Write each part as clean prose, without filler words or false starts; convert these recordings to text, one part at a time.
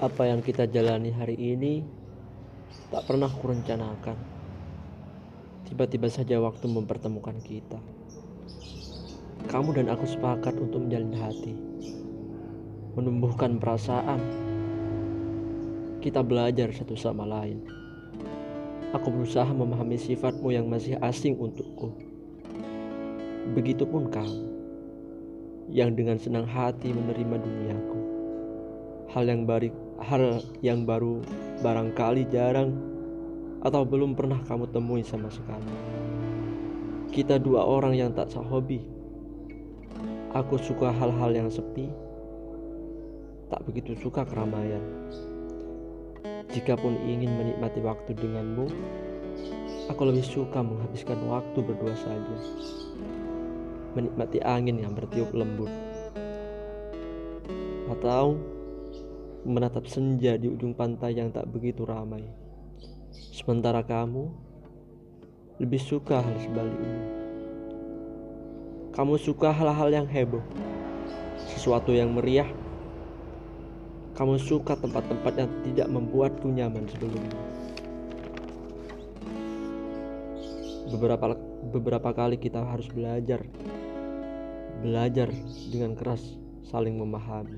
Apa yang kita jalani hari ini tak pernah kurencanakan. Tiba-tiba saja waktu mempertemukan kita. Kamu dan aku sepakat untuk menjalin hati, menumbuhkan perasaan. Kita belajar satu sama lain. Aku berusaha memahami sifatmu yang masih asing untukku. Begitupun kamu, yang dengan senang hati menerima duniaku. Hal yang baru barangkali jarang atau belum pernah kamu temui sama sekali. Kita dua orang yang tak sehobi. Aku suka hal-hal yang sepi, tak begitu suka keramaian. Jikapun ingin menikmati waktu denganmu, aku lebih suka menghabiskan waktu berdua saja, menikmati angin yang bertiup lembut, atau menatap senja di ujung pantai yang tak begitu ramai. Sementara kamu lebih suka hal sebaliknya. Kamu suka hal-hal yang heboh, sesuatu yang meriah. Kamu suka tempat-tempat yang tidak membuatku nyaman sebelumnya. Beberapa kali kita harus belajar dengan keras, saling memahami.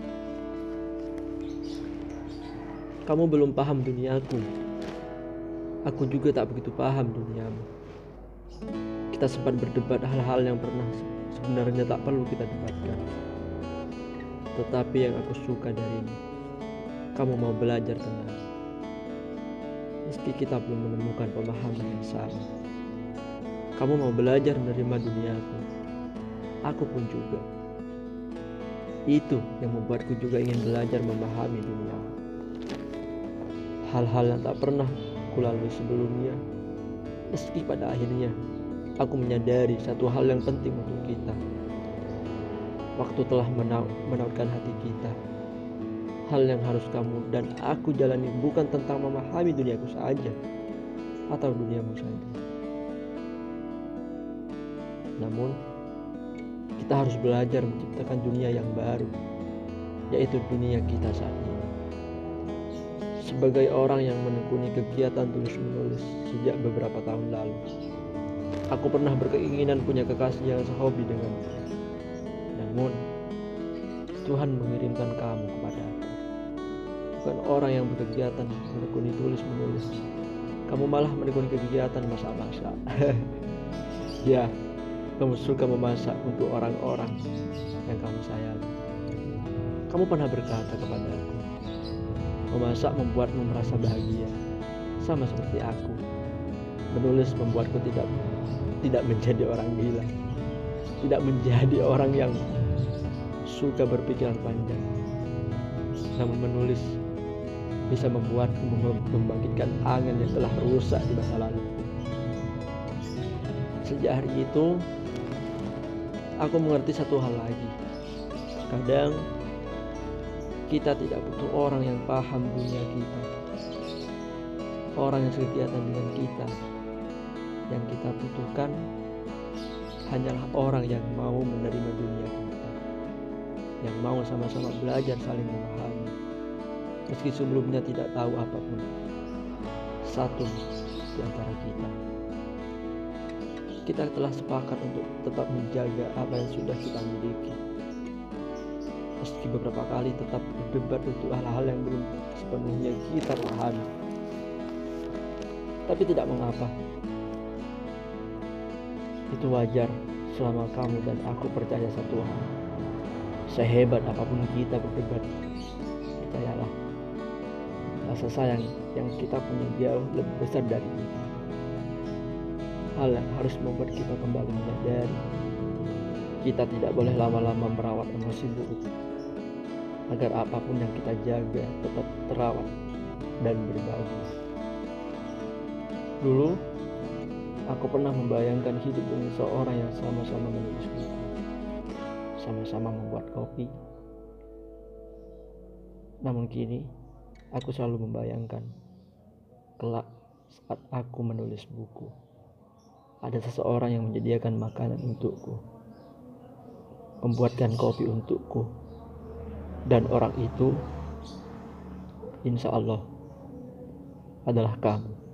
Kamu belum paham duniaku, aku juga tak begitu paham duniamu. Kita sempat berdebat hal-hal yang sebenarnya tak perlu kita debatkan. Tetapi yang aku suka darimu, kamu mau belajar tenang. Meski kita belum menemukan pemahaman yang sama, kamu mau belajar menerima duniaku. Aku pun juga. Itu yang membuatku juga ingin belajar memahami duniamu. Hal-hal yang tak pernah kulalui sebelumnya. Meski pada akhirnya aku menyadari satu hal yang penting untuk kita. Waktu telah menautkan hati kita. Hal yang harus kamu dan aku jalani bukan tentang memahami duniaku saja atau duniamu saja. Namun kita harus belajar menciptakan dunia yang baru, yaitu dunia kita saat ini. Sebagai orang yang menekuni kegiatan tulis-menulis sejak beberapa tahun lalu, aku pernah berkeinginan punya kekasih yang sehobi denganku. Namun Tuhan mengirimkan kamu kepadaku. Bukan orang yang berkegiatan menekuni tulis-menulis. Kamu malah menekuni kegiatan masak-masak. Ya, kamu suka memasak untuk orang-orang yang kamu sayangi. Kamu pernah berkata kepadaku, memasak membuatmu merasa bahagia, sama seperti aku. Menulis membuatku tidak menjadi orang gila, tidak menjadi orang yang suka berpikiran panjang. Namun menulis bisa membuatku membangkitkan angan yang telah rusak di masa lalu. Sejak hari itu, aku mengerti satu hal lagi. Kadang kita tidak butuh orang yang paham dunia kita, orang yang sekegiatan dengan kita. Yang kita butuhkan hanyalah orang yang mau menerima dunia kita, yang mau sama-sama belajar saling memahami, meski sebelumnya tidak tahu apapun satu di antara kita. Kita telah sepakat untuk tetap menjaga apa yang sudah kita miliki, meski beberapa kali tetap berdebat untuk hal-hal yang belum sepenuhnya kita pahami. Tapi tidak mengapa, itu wajar selama kamu dan aku percaya satu hal. Sehebat apapun kita berdebat, percayalah, rasa sayang yang kita punya jauh lebih besar dari itu. Hal yang harus membuat kita kembali menyadari, kita tidak boleh lama-lama merawat emosi buruk, agar apapun yang kita jaga tetap terawat dan berbagi. Dulu, aku pernah membayangkan hidup dengan seorang yang sama-sama menulis buku, sama-sama membuat kopi. Namun kini, aku selalu membayangkan kelak saat aku menulis buku, ada seseorang yang menyediakan makanan untukku, membuatkan kopi untukku, dan orang itu insya Allah adalah kamu.